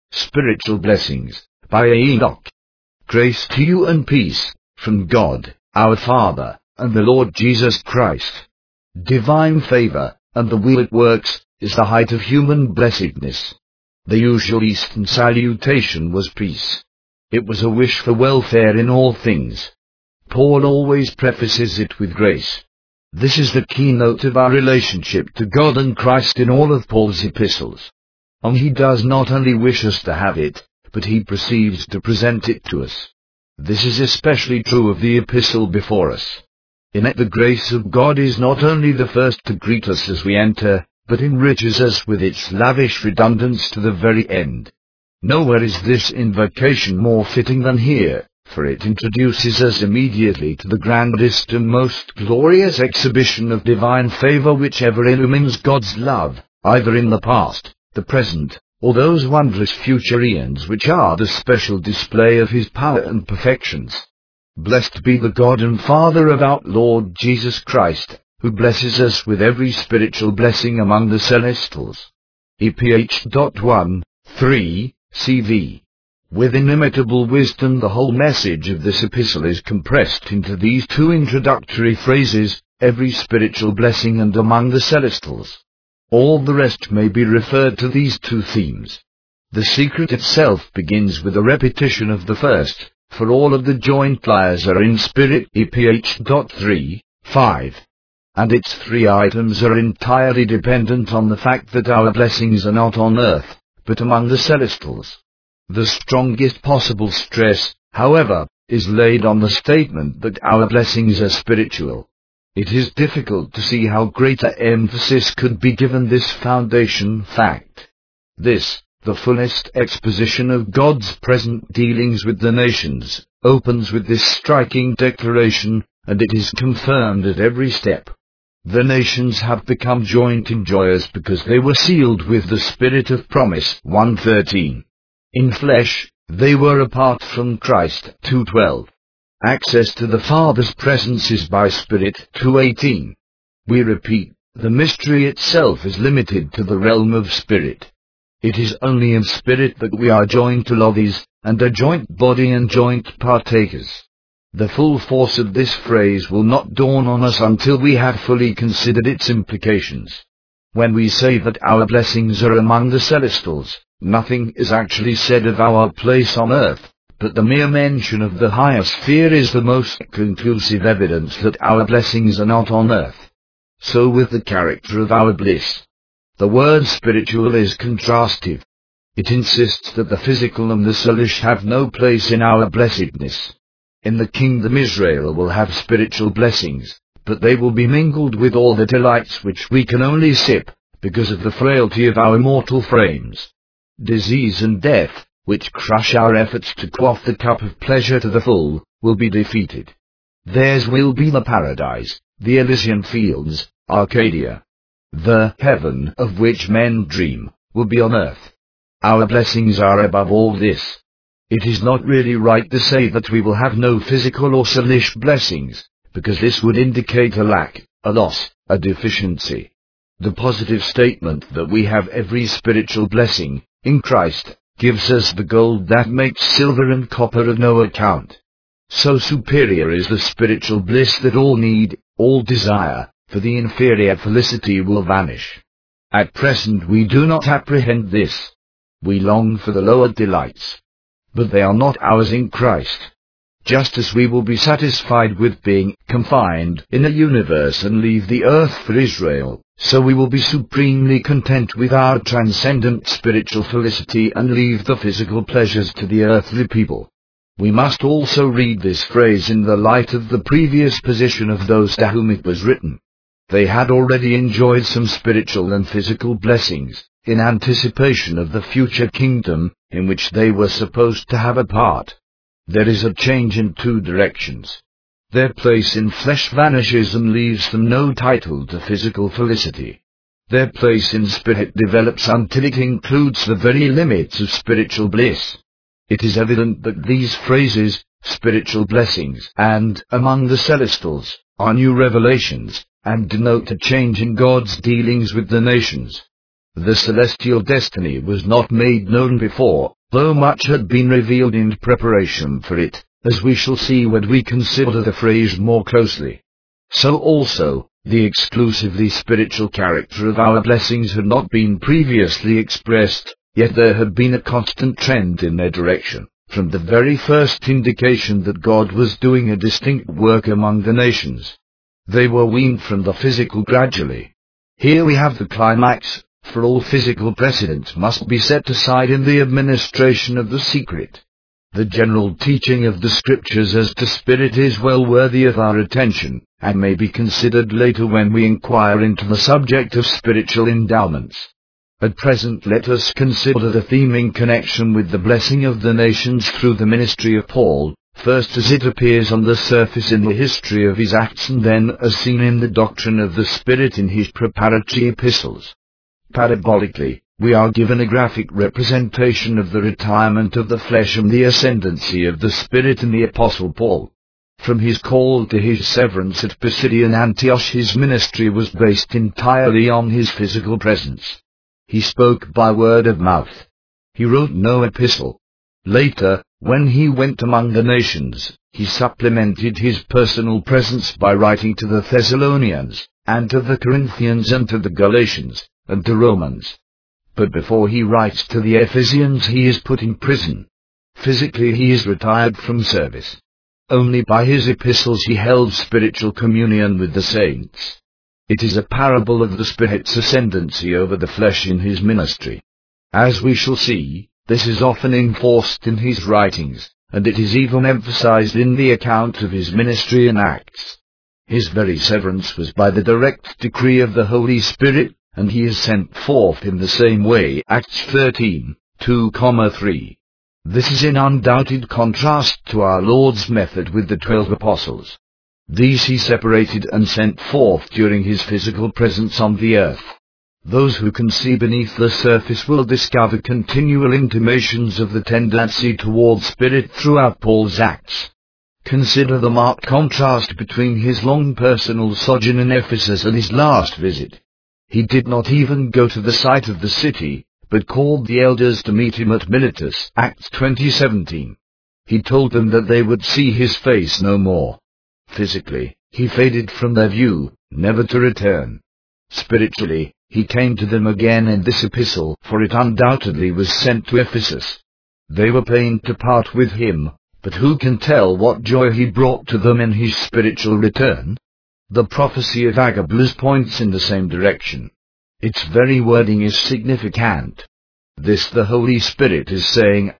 Spiritual Blessings, by Enoch. Grace to you and peace, from God, our Father, and the Lord Jesus Christ. Divine favor, and the will it works, is the height of human blessedness. The usual Eastern salutation was peace. It was a wish for welfare in all things. Paul always prefaces it with grace. This is the keynote of our relationship to God and Christ in all of Paul's epistles. And he does not only wish us to have it, but he proceeds to present it to us. This is especially true of the epistle before us. In it the grace of God is not only the first to greet us as we enter, but enriches us with its lavish redundance to the very end. Nowhere is this invocation more fitting than here, for it introduces us immediately to the grandest and most glorious exhibition of divine favor which ever illumines God's love, either in the past, the present, or those wondrous future eons which are the special display of His power and perfections. Blessed be the God and Father of our Lord Jesus Christ, who blesses us with every spiritual blessing among the celestials. EPH. 1, 3, CV. With inimitable wisdom the whole message of this epistle is compressed into these two introductory phrases, every spiritual blessing and among the celestials. All the rest may be referred to these two themes. The secret itself begins with a repetition of the first, for all of the joint liars are in spirit, EPH. 3, 5. And its three items are entirely dependent on the fact that our blessings are not on earth, but among the celestials. The strongest possible stress, however, is laid on the statement that our blessings are spiritual. It is difficult to see how greater emphasis could be given this foundation fact. This, the fullest exposition of God's present dealings with the nations, opens with this striking declaration, and it is confirmed at every step. The nations have become joint enjoyers because they were sealed with the Spirit of promise, 1:13. In flesh, they were apart from Christ, 2:12. Access to the Father's presence is by Spirit, 2:18. We repeat, the mystery itself is limited to the realm of Spirit. It is only in Spirit that we are joined to Logos, and a joint body and joint partakers. The full force of this phrase will not dawn on us until we have fully considered its implications. When we say that our blessings are among the celestials, nothing is actually said of our place on earth, but the mere mention of the higher sphere is the most conclusive evidence that our blessings are not on earth. So with the character of our bliss. The word spiritual is contrastive. It insists that the physical and the soulish have no place in our blessedness. In the kingdom Israel will have spiritual blessings, but they will be mingled with all the delights which we can only sip, because of the frailty of our mortal frames. Disease and death, which crush our efforts to quaff the cup of pleasure to the full, will be defeated. Theirs will be the paradise, the Elysian fields, Arcadia. The heaven of which men dream, will be on earth. Our blessings are above all this. It is not really right to say that we will have no physical or soulish blessings, because this would indicate a lack, a loss, a deficiency. The positive statement that we have every spiritual blessing, in Christ, gives us the gold that makes silver and copper of no account. So superior is the spiritual bliss that all need, all desire, for the inferior felicity will vanish. At present we do not apprehend this. We long for the lower delights. But they are not ours in Christ. Just as we will be satisfied with being confined in a universe and leave the earth for Israel, so we will be supremely content with our transcendent spiritual felicity and leave the physical pleasures to the earthly people. We must also read this phrase in the light of the previous position of those to whom it was written. They had already enjoyed some spiritual and physical blessings, in anticipation of the future kingdom, in which they were supposed to have a part. There is a change in two directions. Their place in flesh vanishes and leaves them no title to physical felicity. Their place in spirit develops until it includes the very limits of spiritual bliss. It is evident that these phrases, spiritual blessings and among the celestials, are new revelations, and denote a change in God's dealings with the nations. The celestial destiny was not made known before, though much had been revealed in preparation for it, as we shall see when we consider the phrase more closely. So also, the exclusively spiritual character of our blessings had not been previously expressed, yet there had been a constant trend in their direction, from the very first indication that God was doing a distinct work among the nations. They were weaned from the physical gradually. Here we have the climax, for all physical precedent must be set aside in the administration of the secret. The general teaching of the Scriptures as to spirit is well worthy of our attention, and may be considered later when we inquire into the subject of spiritual endowments. At present let us consider the theme in connection with the blessing of the nations through the ministry of Paul, first as it appears on the surface in the history of his Acts and then as seen in the doctrine of the Spirit in his preparatory epistles. Parabolically, we are given a graphic representation of the retirement of the flesh and the ascendancy of the Spirit in the Apostle Paul. From his call to his severance at Pisidian Antioch, his ministry was based entirely on his physical presence. He spoke by word of mouth. He wrote no epistle. Later, when he went among the nations, he supplemented his personal presence by writing to the Thessalonians, and to the Corinthians and to the Galatians, and to Romans. But before he writes to the Ephesians he is put in prison. Physically he is retired from service. Only by his epistles he held spiritual communion with the saints. It is a parable of the Spirit's ascendancy over the flesh in his ministry. As we shall see, this is often enforced in his writings, and it is even emphasized in the account of his ministry in Acts. His very severance was by the direct decree of the Holy Spirit, and he is sent forth in the same way. Acts 13, 2-3. This is in undoubted contrast to our Lord's method with the 12 apostles. These he separated and sent forth during his physical presence on the earth. Those who can see beneath the surface will discover continual intimations of the tendency toward spirit throughout Paul's Acts. Consider the marked contrast between his long personal sojourn in Ephesus and his last visit. He did not even go to the site of the city, but called the elders to meet him at Miletus. Acts 20:17. He told them that they would see his face no more. Physically, he faded from their view, never to return. Spiritually, he came to them again in this epistle, for it undoubtedly was sent to Ephesus. They were pained to part with him, but who can tell what joy he brought to them in his spiritual return? The prophecy of Agabus points in the same direction. Its very wording is significant. This the Holy Spirit is saying,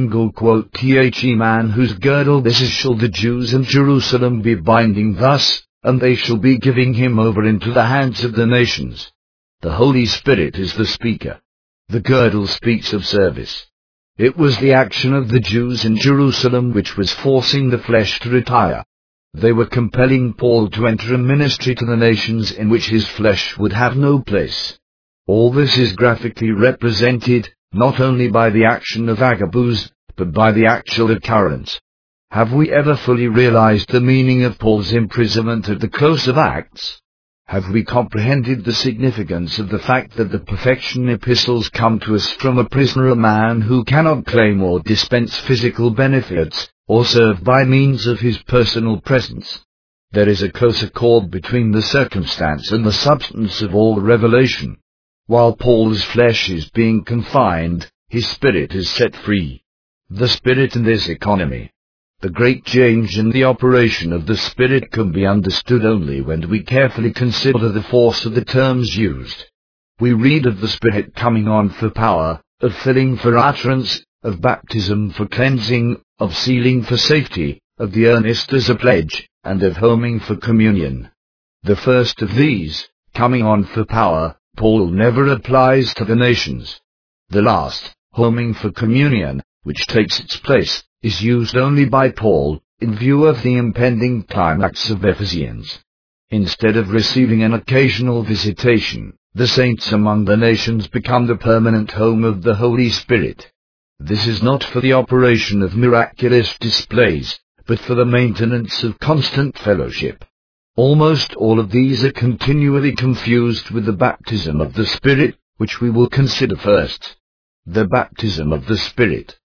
"The man whose girdle this is shall the Jews in Jerusalem be binding thus, and they shall be giving him over into the hands of the nations." The Holy Spirit is the speaker. The girdle speaks of service. It was the action of the Jews in Jerusalem which was forcing the flesh to retire. They were compelling Paul to enter a ministry to the nations in which his flesh would have no place. All this is graphically represented, not only by the action of Agabus, but by the actual occurrence. Have we ever fully realized the meaning of Paul's imprisonment at the close of Acts? Have we comprehended the significance of the fact that the perfection epistles come to us from a prisoner, a man who cannot claim or dispense physical benefits, or serve by means of his personal presence? There is a close accord between the circumstance and the substance of all revelation. While Paul's flesh is being confined, his spirit is set free. The Spirit in this economy. The great change in the operation of the Spirit can be understood only when we carefully consider the force of the terms used. We read of the Spirit coming on for power, of filling for utterance, of baptism for cleansing, of sealing for safety, of the earnest as a pledge, and of homing for communion. The first of these, coming on for power, Paul never applies to the nations. The last, homing for communion, which takes its place, is used only by Paul, in view of the impending climax of Ephesians. Instead of receiving an occasional visitation, the saints among the nations become the permanent home of the Holy Spirit. This is not for the operation of miraculous displays, but for the maintenance of constant fellowship. Almost all of these are continually confused with the baptism of the Spirit, which we will consider first. The baptism of the Spirit,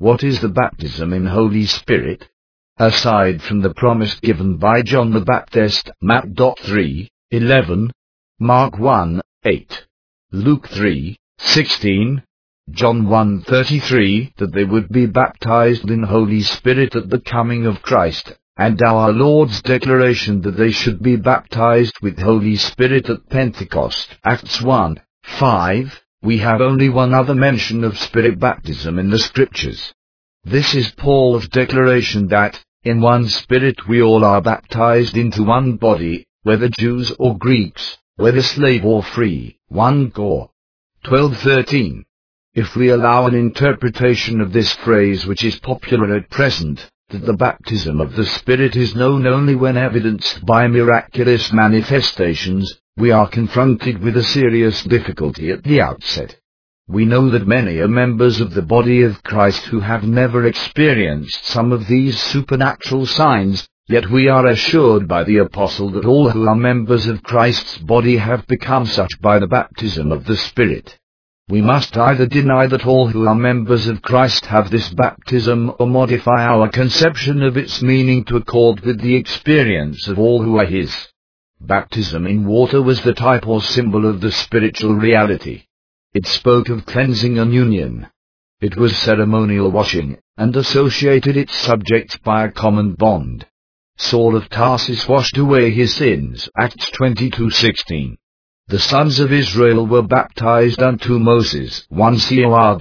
What is the baptism in Holy Spirit? Aside from the promise given by John the Baptist, Mark 3:11, Mark 1:8, Luke 3:16, John 1:33, that they would be baptized in Holy Spirit at the coming of Christ, and our Lord's declaration that they should be baptized with Holy Spirit at Pentecost, Acts 1:5, we have only one other mention of Spirit baptism in the Scriptures. This is Paul's declaration that, in one Spirit we all are baptized into one body, whether Jews or Greeks, whether slave or free, 1 Cor. 12:13. If we allow an interpretation of this phrase which is popular at present, that the baptism of the Spirit is known only when evidenced by miraculous manifestations, we are confronted with a serious difficulty at the outset. We know that many are members of the body of Christ who have never experienced some of these supernatural signs, yet we are assured by the Apostle that all who are members of Christ's body have become such by the baptism of the Spirit. We must either deny that all who are members of Christ have this baptism, or modify our conception of its meaning to accord with the experience of all who are His. Baptism in water was the type or symbol of the spiritual reality. It spoke of cleansing and union. It was ceremonial washing, and associated its subjects by a common bond. Saul of Tarsus washed away his sins, Acts 22:16. The sons of Israel were baptized unto Moses, 1 Cor.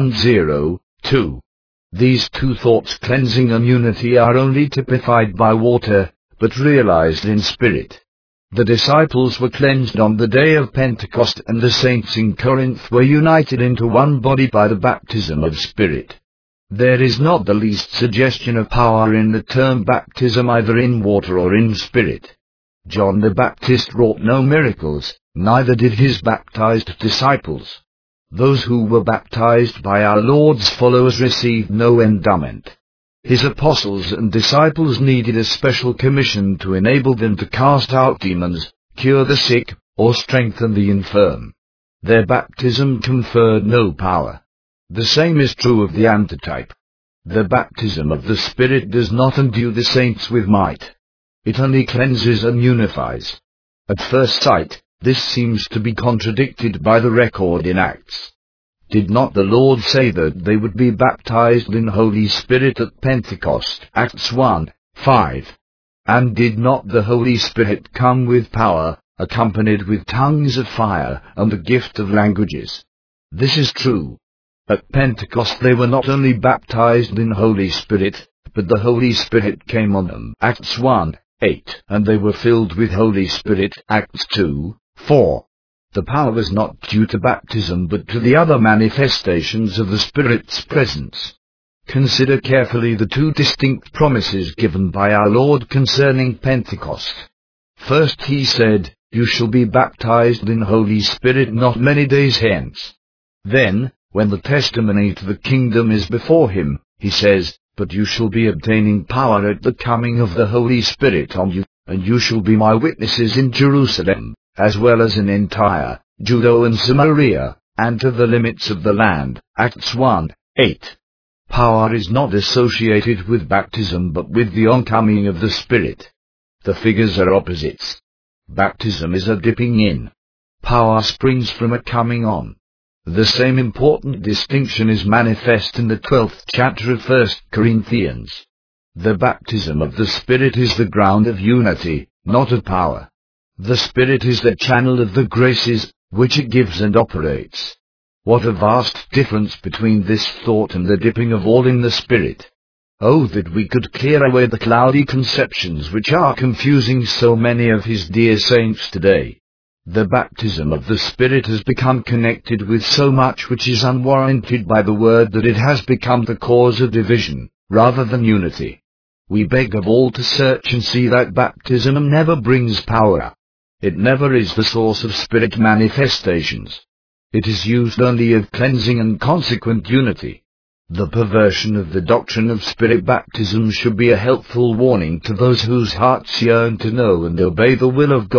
1:02. These two thoughts, cleansing and unity, are only typified by water, but realized in spirit. The disciples were cleansed on the day of Pentecost, and the saints in Corinth were united into one body by the baptism of Spirit. There is not the least suggestion of power in the term baptism, either in water or in spirit. John the Baptist wrought no miracles, neither did his baptized disciples. Those who were baptized by our Lord's followers received no endowment. His apostles and disciples needed a special commission to enable them to cast out demons, cure the sick, or strengthen the infirm. Their baptism conferred no power. The same is true of the antitype. The baptism of the Spirit does not endue the saints with might. It only cleanses and unifies. At first sight, this seems to be contradicted by the record in Acts. Did not the Lord say that they would be baptized in Holy Spirit at Pentecost, Acts 1:5? And did not the Holy Spirit come with power, accompanied with tongues of fire, and the gift of languages? This is true. At Pentecost they were not only baptized in Holy Spirit, but the Holy Spirit came on them, Acts 1:8, and they were filled with Holy Spirit, Acts 2:4. The power was not due to baptism, but to the other manifestations of the Spirit's presence. Consider carefully the two distinct promises given by our Lord concerning Pentecost. First He said, "You shall be baptized in Holy Spirit not many days hence." Then, when the testimony to the kingdom is before Him, He says, "But you shall be obtaining power at the coming of the Holy Spirit on you, and you shall be my witnesses in Jerusalem, as well as in entire Judea and Samaria, and to the limits of the land." Acts 1:8. Power is not associated with baptism, but with the oncoming of the Spirit. The figures are opposites. Baptism is a dipping in. Power springs from a coming on. The same important distinction is manifest in the 12th chapter of 1 Corinthians. The baptism of the Spirit is the ground of unity, not of power. The Spirit is the channel of the graces, which it gives and operates. What a vast difference between this thought and the dipping of all in the Spirit. Oh, that we could clear away the cloudy conceptions which are confusing so many of His dear saints today. The baptism of the Spirit has become connected with so much which is unwarranted by the Word that it has become the cause of division, rather than unity. We beg of all to search and see that baptism never brings power. It never is the source of Spirit manifestations. It is used only of cleansing and consequent unity. The perversion of the doctrine of Spirit baptism should be a helpful warning to those whose hearts yearn to know and obey the will of God,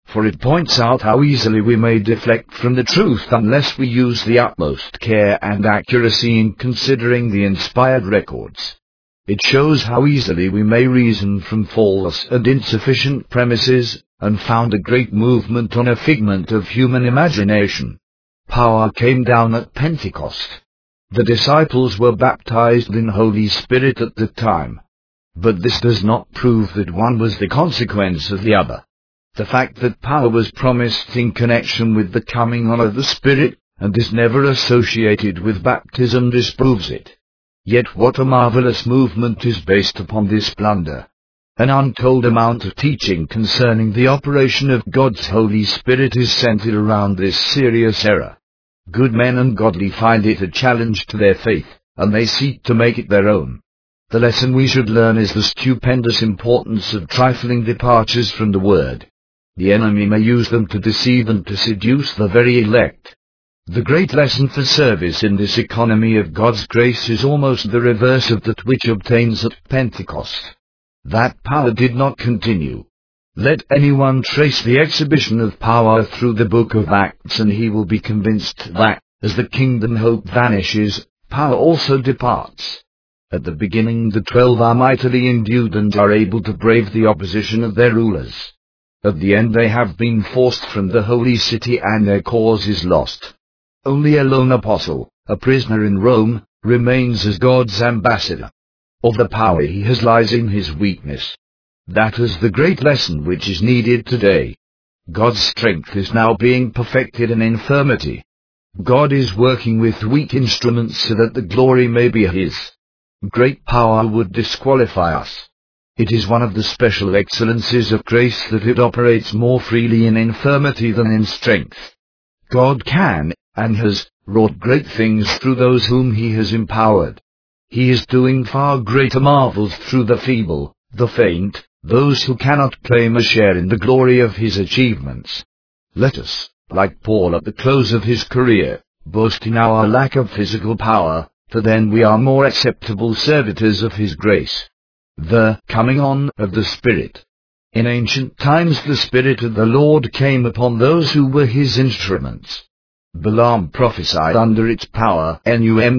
for it points out how easily we may deflect from the truth unless we use the utmost care and accuracy in considering the inspired records. It shows how easily we may reason from false and insufficient premises, and found a great movement on a figment of human imagination. Power came down at Pentecost. The disciples were baptized in Holy Spirit at the time. But this does not prove that one was the consequence of the other. The fact that power was promised in connection with the coming on of the Spirit, and is never associated with baptism, disproves it. Yet what a marvelous movement is based upon this blunder. An untold amount of teaching concerning the operation of God's Holy Spirit is centered around this serious error. Good men and godly find it a challenge to their faith, and they seek to make it their own. The lesson we should learn is the stupendous importance of trifling departures from the Word. The enemy may use them to deceive and to seduce the very elect. The great lesson for service in this economy of God's grace is almost the reverse of that which obtains at Pentecost. That power did not continue. Let anyone trace the exhibition of power through the book of Acts, and he will be convinced that, as the kingdom hope vanishes, power also departs. At the beginning the 12 are mightily endued and are able to brave the opposition of their rulers. At the end they have been forced from the holy city and their cause is lost. Only a lone apostle, a prisoner in Rome, remains as God's ambassador. All the power he has lies in his weakness. That is the great lesson which is needed today. God's strength is now being perfected in infirmity. God is working with weak instruments so that the glory may be his. Great power would disqualify us. It is one of the special excellencies of grace that it operates more freely in infirmity than in strength. God can, and has, wrought great things through those whom he has empowered. He is doing far greater marvels through the feeble, the faint, those who cannot claim a share in the glory of his achievements. Let us, like Paul at the close of his career, boast in our lack of physical power, for then we are more acceptable servitors of his grace. The coming on of the Spirit. In ancient times the Spirit of the Lord came upon those who were his instruments. Balaam prophesied under its power, Num.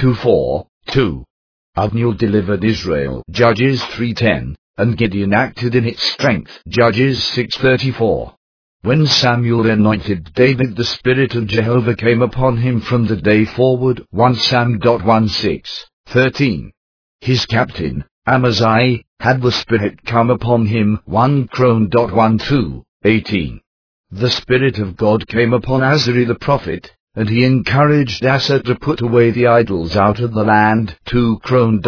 2:4-2. Othniel delivered Israel, Judges 3:10, and Gideon acted in its strength, Judges 6:34. When Samuel anointed David, the Spirit of Jehovah came upon him from the day forward, 1 Sam. 1:6-13. His captain, Amaziah, had the Spirit come upon him, 1 Chron. 1:2-18. The Spirit of God came upon Azariah the prophet, and he encouraged Asa to put away the idols out of the land, 2 Chron.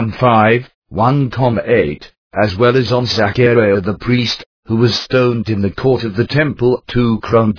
1:8, as well as on Zachariah the priest, who was stoned in the court of the temple, 2 Chron.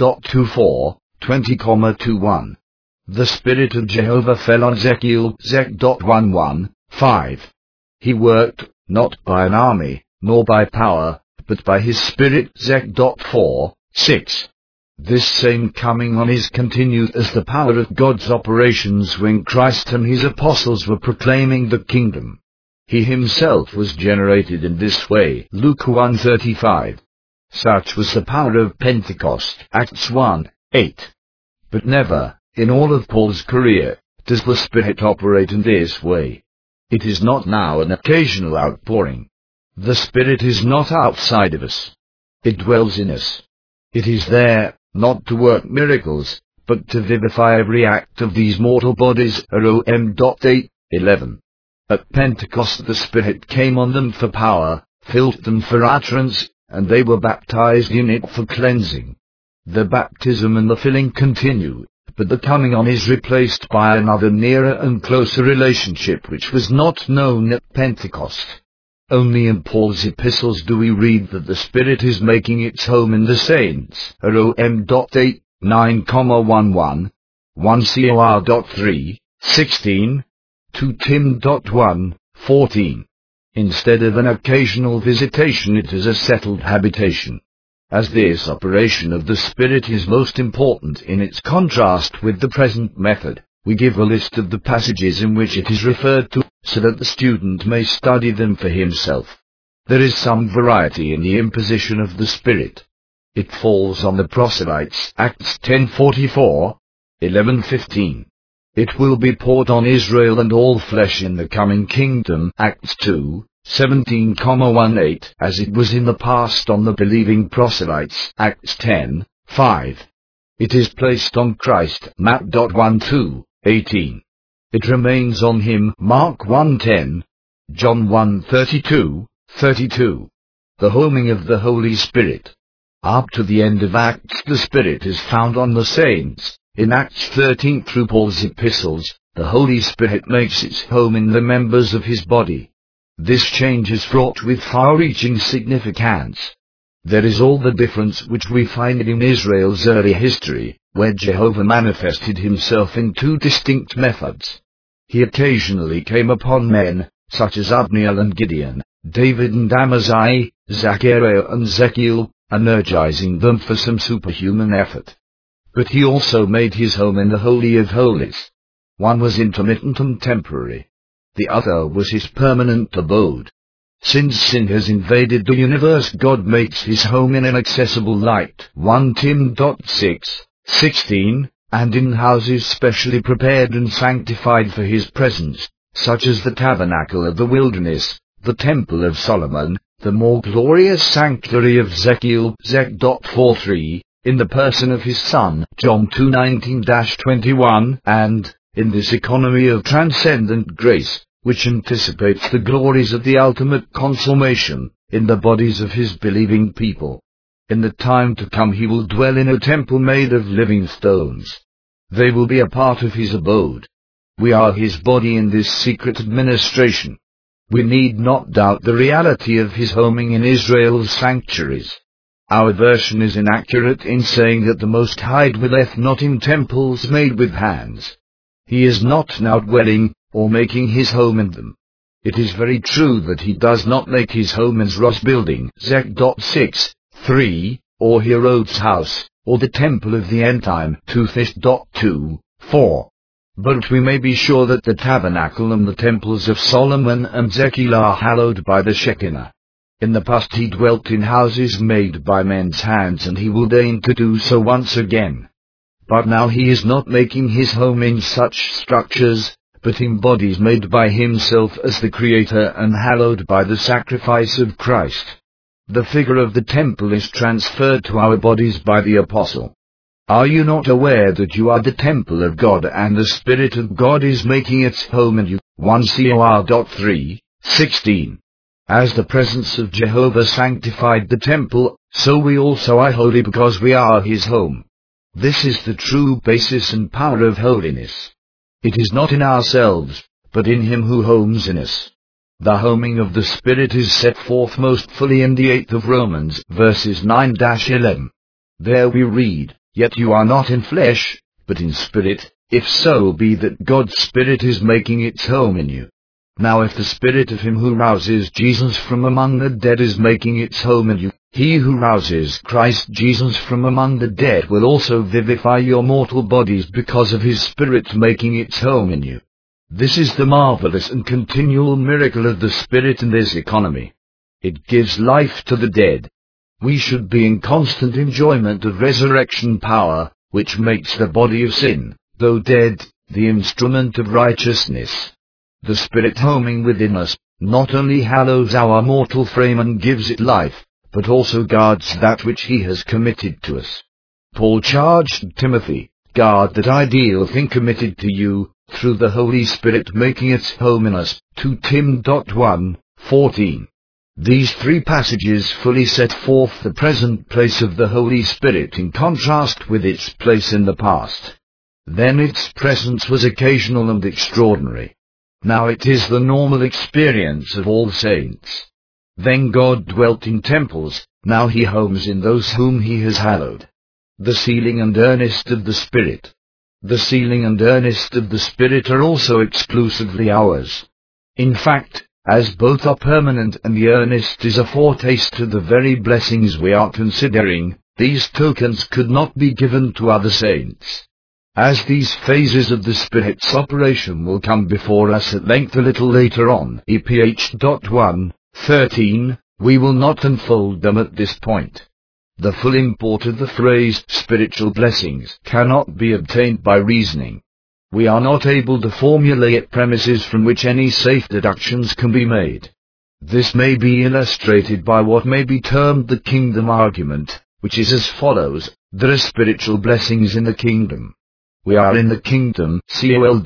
20:21. The Spirit of Jehovah fell on Ezekiel, Zech. 1:1-5. He worked, not by an army, nor by power, but by his Spirit, Zech. 4:6. This same coming on is continued as the power of God's operations when Christ and his apostles were proclaiming the kingdom. He himself was generated in this way, Luke 1:35. Such was the power of Pentecost, Acts 1:8. But never, in all of Paul's career, does the Spirit operate in this way. It is not now an occasional outpouring. The Spirit is not outside of us. It dwells in us. It is there, not to work miracles, but to vivify every act of these mortal bodies, Rom. 8:11. At Pentecost the Spirit came on them for power, filled them for utterance, and they were baptized in it for cleansing. The baptism and the filling continue, but the coming on is replaced by another nearer and closer relationship which was not known at Pentecost. Only in Paul's epistles do we read that the Spirit is making its home in the saints, Rom. 8:9,11, 1 Cor. 3:16, 2 Tim. 1:14. Instead of an occasional visitation, it is a settled habitation. As this operation of the Spirit is most important in its contrast with the present method, we give a list of the passages in which it is referred to, so that the student may study them for himself. There is some variety in the imposition of the Spirit. It falls on the proselytes, Acts 10:44, 11:15. It will be poured on Israel and all flesh in the coming kingdom, Acts 2:17,18, as it was in the past on the believing proselytes, Acts 10:5. It is placed on Christ, Matt. 1:2-18. It remains on him, Mark 1:10, John 1:32. The homing of the Holy Spirit. Up to the end of Acts, the Spirit is found on the saints. In Acts 13 through Paul's epistles, the Holy Spirit makes its home in the members of his body. This change is fraught with far-reaching significance. There is all the difference which we find in Israel's early history, where Jehovah manifested himself in two distinct methods. He occasionally came upon men, such as Othniel and Gideon, David and Amaziah, Zechariah and Ezekiel, energizing them for some superhuman effort. But he also made his home in the Holy of Holies. One was intermittent and temporary. The other was his permanent abode. Since sin has invaded the universe, God makes his home in inaccessible light, 1 Tim 6:16, and in houses specially prepared and sanctified for his presence, such as the tabernacle of the wilderness, the temple of Solomon, the more glorious sanctuary of Ezekiel, Zech. 4:3, in the person of his Son, John 2:19-21, and, in this economy of transcendent grace, which anticipates the glories of the ultimate consummation, in the bodies of his believing people. In the time to come he will dwell in a temple made of living stones. They will be a part of his abode. We are his body in this secret administration. We need not doubt the reality of his homing in Israel's sanctuaries. Our version is inaccurate in saying that the Most High dwelleth not in temples made with hands. He is not now dwelling, or making his home in them. It is very true that he does not make his home in Zro's building, Zech. 6:3, or Herod's house, or the temple of the end time, 2 Thess. 2:4. But we may be sure that the tabernacle and the temples of Solomon and Ezekiel are hallowed by the Shekinah. In the past he dwelt in houses made by men's hands, and he will deign to do so once again. But now he is not making his home in such structures, but in bodies made by himself as the Creator and hallowed by the sacrifice of Christ. The figure of the temple is transferred to our bodies by the Apostle. Are you not aware that you are the temple of God and the Spirit of God is making its home in you? 1 Cor. 3:16. As the presence of Jehovah sanctified the temple, so we also are holy because we are his home. This is the true basis and power of holiness. It is not in ourselves, but in him who homes in us. The homing of the Spirit is set forth most fully in the 8th of Romans, verses 9-11. There we read, "Yet you are not in flesh, but in spirit, if so be that God's Spirit is making its home in you." Now if the Spirit of him who rouses Jesus from among the dead is making its home in you, he who rouses Christ Jesus from among the dead will also vivify your mortal bodies because of his Spirit making its home in you. This is the marvelous and continual miracle of the Spirit in this economy. It gives life to the dead. We should be in constant enjoyment of resurrection power, which makes the body of sin, though dead, the instrument of righteousness. The Spirit homing within us, not only hallows our mortal frame and gives it life, but also guards that which he has committed to us. Paul charged Timothy, "Guard that ideal thing committed to you, through the Holy Spirit making its home in us." 2 Tim 1:14. These three passages fully set forth the present place of the Holy Spirit in contrast with its place in the past. Then its presence was occasional and extraordinary. Now it is the normal experience of all saints. Then God dwelt in temples, now he homes in those whom he has hallowed. The sealing and earnest of the Spirit. The sealing and earnest of the Spirit are also exclusively ours. In fact, as both are permanent and the earnest is a foretaste of the very blessings we are considering, these tokens could not be given to other saints. As these phases of the Spirit's operation will come before us at length a little later on, EPH. 1:13, we will not unfold them at this point. The full import of the phrase spiritual blessings cannot be obtained by reasoning. We are not able to formulate premises from which any safe deductions can be made. This may be illustrated by what may be termed the kingdom argument, which is as follows: there are spiritual blessings in the kingdom. We are in the kingdom, Col.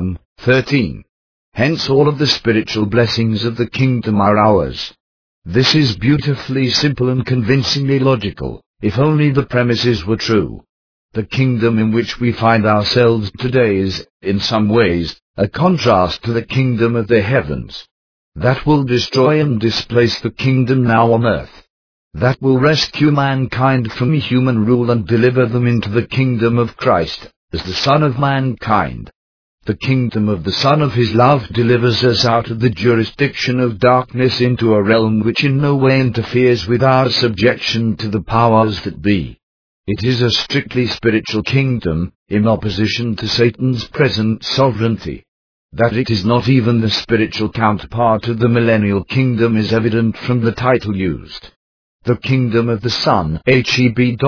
1:13. Hence all of the spiritual blessings of the kingdom are ours. This is beautifully simple and convincingly logical, if only the premises were true. The kingdom in which we find ourselves today is, in some ways, a contrast to the kingdom of the heavens. That will destroy and displace the kingdom now on earth. That will rescue mankind from human rule and deliver them into the kingdom of Christ, as the Son of mankind. The kingdom of the Son of His love delivers us out of the jurisdiction of darkness into a realm which in no way interferes with our subjection to the powers that be. It is a strictly spiritual kingdom, in opposition to Satan's present sovereignty. That it is not even the spiritual counterpart of the millennial kingdom is evident from the title used. The kingdom of the Son, Heb.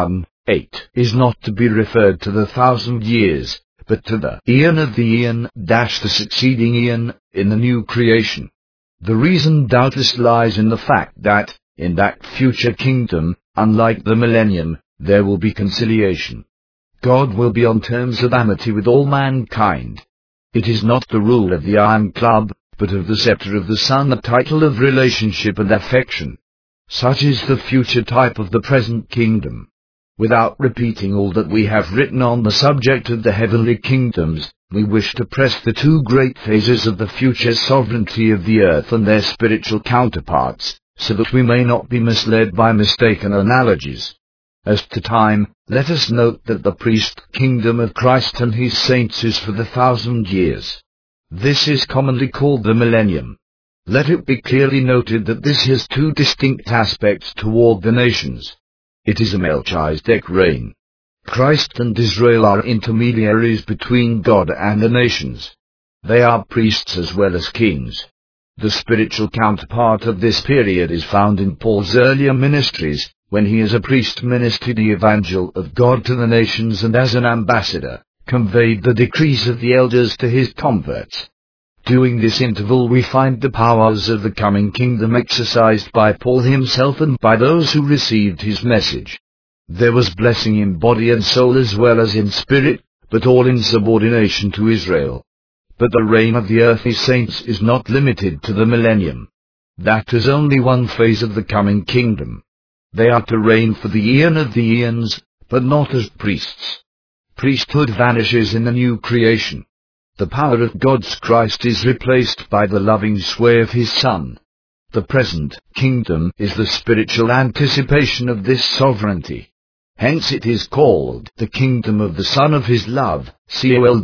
1:8, is not to be referred to the 1,000 years, but to the eon of the eon, the succeeding eon, in the new creation. The reason doubtless lies in the fact that, in that future kingdom, unlike the millennium, there will be conciliation. God will be on terms of amity with all mankind. It is not the rule of the Iron Club, but of the scepter of the Son, a title of relationship and affection. Such is the future type of the present kingdom. Without repeating all that we have written on the subject of the heavenly kingdoms, we wish to press the two great phases of the future sovereignty of the earth and their spiritual counterparts, so that we may not be misled by mistaken analogies. As to time, let us note that the priest kingdom of Christ and His saints is for the 1,000 years. This is commonly called the millennium. Let it be clearly noted that this has two distinct aspects toward the nations. It is a Melchizedek reign. Christ and Israel are intermediaries between God and the nations. They are priests as well as kings. The spiritual counterpart of this period is found in Paul's earlier ministries, when he as a priest ministered the evangel of God to the nations and as an ambassador, conveyed the decrees of the elders to his converts. During this interval we find the powers of the coming kingdom exercised by Paul himself and by those who received his message. There was blessing in body and soul as well as in spirit, but all in subordination to Israel. But the reign of the earthly saints is not limited to the millennium. That is only one phase of the coming kingdom. They are to reign for the eon of the eons, but not as priests. Priesthood vanishes in the new creation. The power of God's Christ is replaced by the loving sway of His Son. The present kingdom is the spiritual anticipation of this sovereignty. Hence it is called the kingdom of the Son of His love, Col.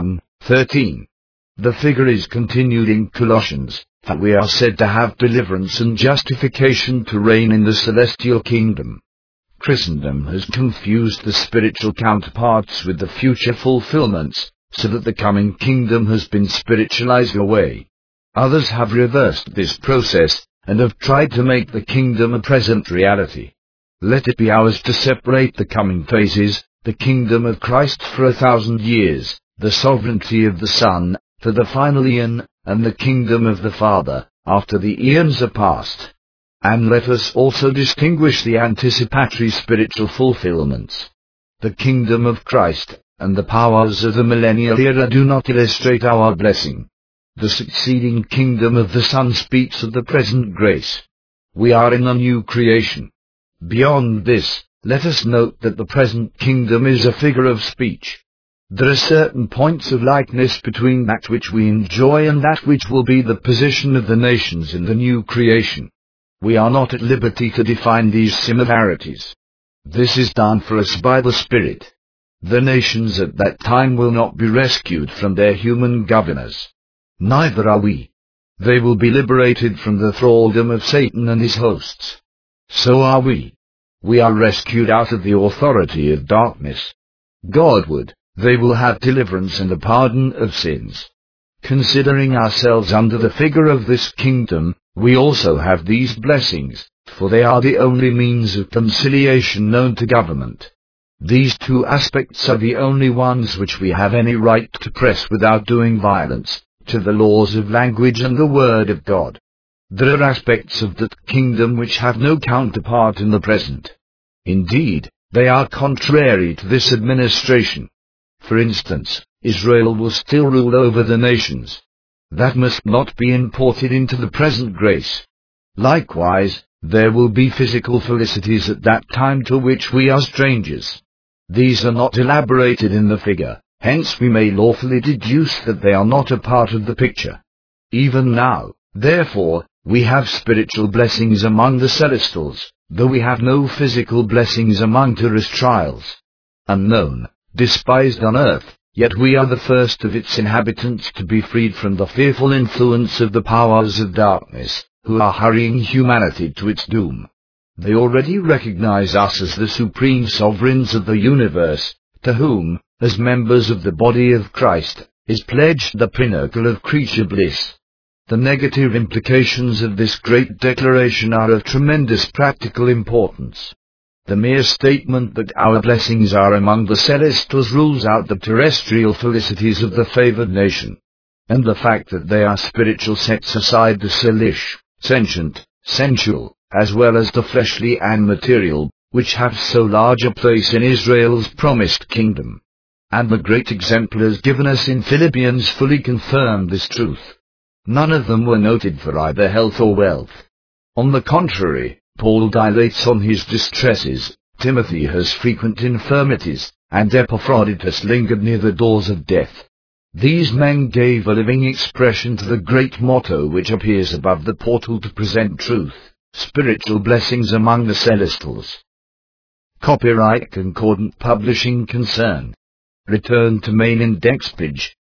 1:13. The figure is continued in Colossians, that we are said to have deliverance and justification to reign in the celestial kingdom. Christendom has confused the spiritual counterparts with the future fulfillments, so that the coming kingdom has been spiritualized away. Others have reversed this process, and have tried to make the kingdom a present reality. Let it be ours to separate the coming phases, the kingdom of Christ for 1,000 years, the sovereignty of the Son, for the final eon, and the kingdom of the Father, after the eons are past. And let us also distinguish the anticipatory spiritual fulfillments. The kingdom of Christ and the powers of the millennial era do not illustrate our blessing. The succeeding kingdom of the Son speaks of the present grace. We are in a new creation. Beyond this, let us note that the present kingdom is a figure of speech. There are certain points of likeness between that which we enjoy and that which will be the position of the nations in the new creation. We are not at liberty to define these similarities. This is done for us by the Spirit. The nations at that time will not be rescued from their human governors. Neither are we. They will be liberated from the thraldom of Satan and his hosts. So are we. We are rescued out of the authority of darkness. Godward, they will have deliverance and the pardon of sins. Considering ourselves under the figure of this kingdom, we also have these blessings, for they are the only means of conciliation known to government. These two aspects are the only ones which we have any right to press without doing violence to the laws of language and the word of God. There are aspects of that kingdom which have no counterpart in the present. Indeed, they are contrary to this administration. For instance, Israel will still rule over the nations. That must not be imported into the present grace. Likewise, there will be physical felicities at that time to which we are strangers. These are not elaborated in the figure, hence we may lawfully deduce that they are not a part of the picture. Even now, therefore, we have spiritual blessings among the celestials, though we have no physical blessings among terrestrials. Unknown, despised on earth, yet we are the first of its inhabitants to be freed from the fearful influence of the powers of darkness, who are hurrying humanity to its doom. They already recognize us as the supreme sovereigns of the universe, to whom, as members of the body of Christ, is pledged the pinnacle of creature bliss. The negative implications of this great declaration are of tremendous practical importance. The mere statement that our blessings are among the celestials rules out the terrestrial felicities of the favored nation. And the fact that they are spiritual sets aside the selfish, sentient, sensual, as well as the fleshly and material, which have so large a place in Israel's promised kingdom. And the great exemplars given us in Philippians fully confirm this truth. None of them were noted for either health or wealth. On the contrary, Paul dilates on his distresses, Timothy has frequent infirmities, and Epaphroditus lingered near the doors of death. These men gave a living expression to the great motto which appears above the portal to present truth, spiritual blessings among the celestials. Copyright Concordant Publishing Concern. Return to main index page.